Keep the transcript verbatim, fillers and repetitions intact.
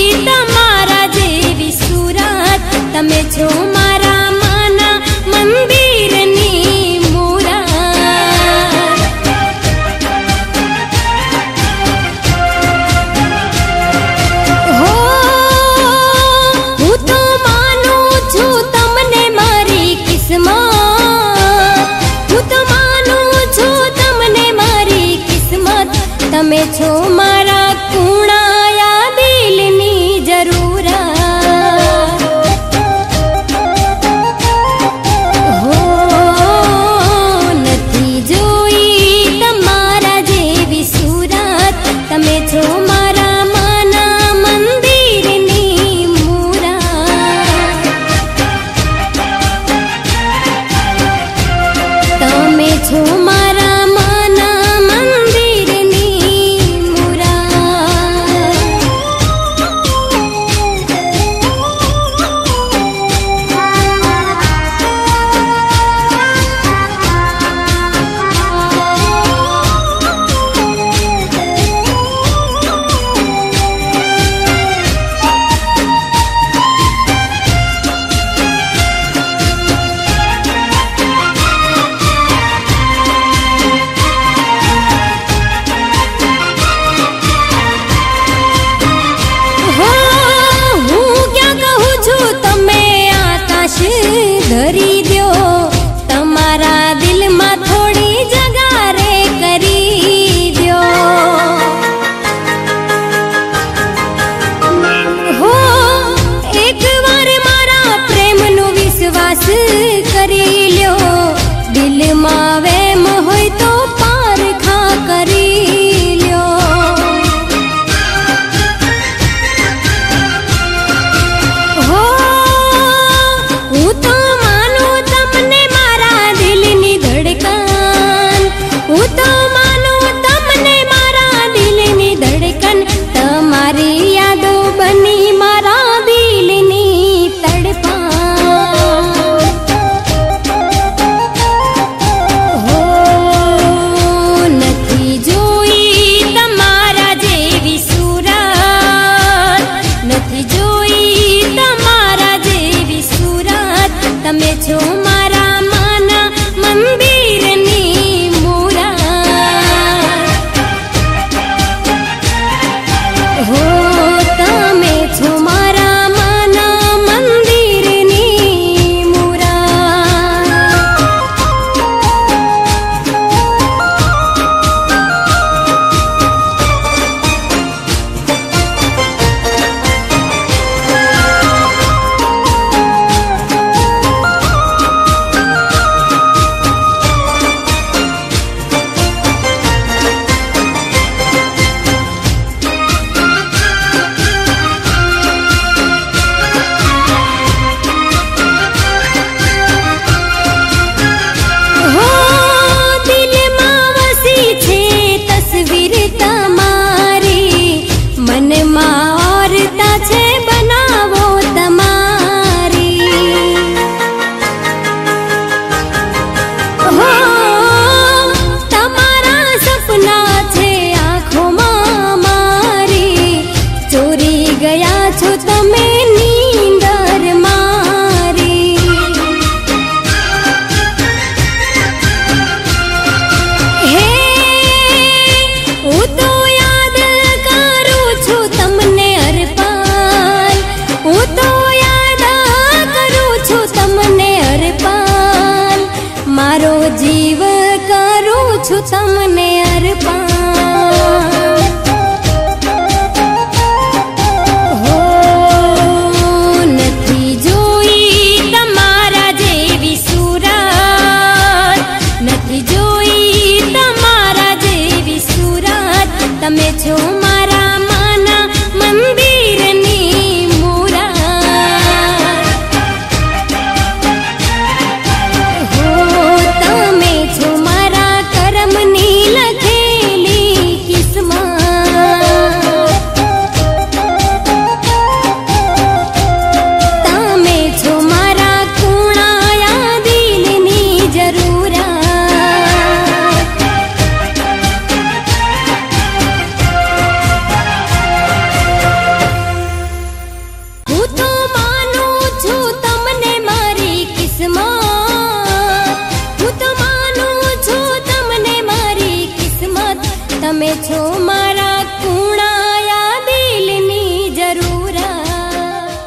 तमारा जेवी सूरत तमे छो मारा माना मंदिरनी मूरत। हो हूँ तो मानु छू तमने मारी किस्मत, हूँ तो मानु छू तमने मारी किस्मत। तमे छो मारा कूणाया दिलनी जरूरत। हो नथी जोई तमारा जेवी सूरत तमे छो मारा माना मंदिरनी मूरत। तमे छो मारा माना मंदिरनी धरी द्यो तमारा दिल में थोड़ी जगह रे करी द्यो। हो एक बार मारा प्रेम नु विश्वास करी ल्यो, दिल में वेम होय तो पार खा करी ल्यो। हो हूँ तो मानु तमने मारा दिलनी धड़कन, हूँ तो मानु तमने मारा दिलनी धड़कन। तमारी यादो बनी मारा दिलनी तड़पन। हो नथी जोई तमारा जेवी सूरत, नथी जोई तमारा जेवी सूरत। तमे छो मारा माना मंदिरनी मूरत। हो तमे छो मारा माना मंदिरनी हो दिल में वसी छे तस्वीर तमारी, मन में औरता छे बनावो तमारी। हो तमारा सपना छे आँखों में मारी, चोरी गया छो तमे नींदर मारी। हे हूँ तो याद करूँ छू तमने हर पल, हूँ तो याद करूँ छू तमने हर पल। मारो जीव करूँ छू तमने अर्पण। हो તમે છો